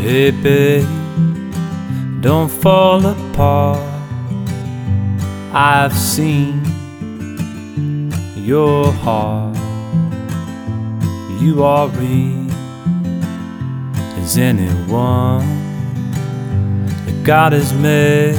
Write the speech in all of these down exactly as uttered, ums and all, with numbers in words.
Hey babe, don't fall apart. I've seen your heart. You are real as anyone that God has made.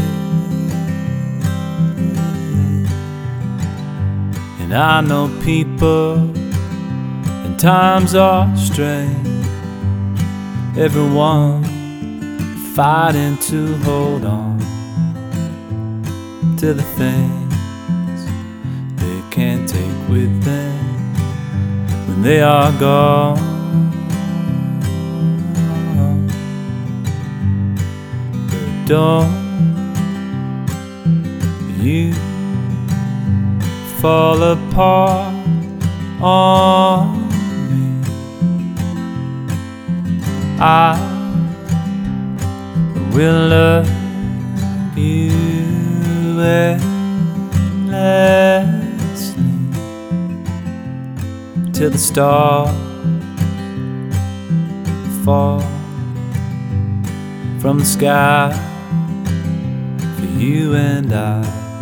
And I know people and times are strange, everyone fighting to hold on to the things they can't take with them when they are gone. But don't you fall apart on me. I will love you endlessly till the stars fall from the sky for you and I,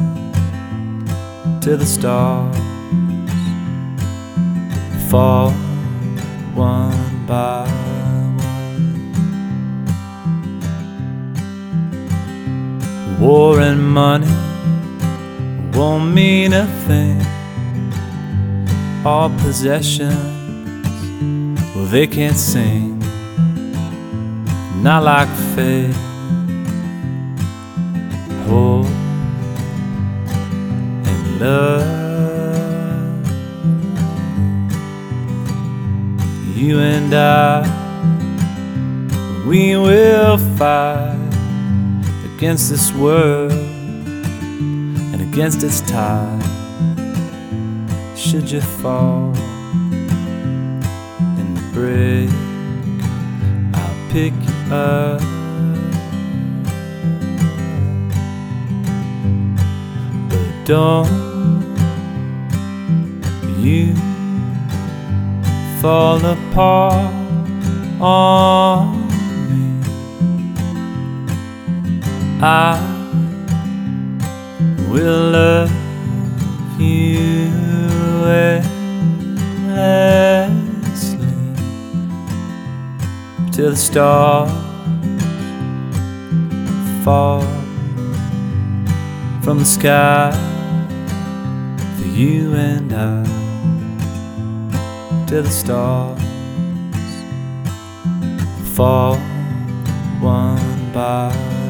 till the stars fall one by one. War and money won't mean a thing. All possessions, well, they can't sing, not like faith, hope, and love. You and I, we will fight against this world and against its tide. Should you fall and break, I'll pick you up. But don't you fall apart on me. I will love you endlessly till the stars fall from the sky for you and I, till the stars fall one by one.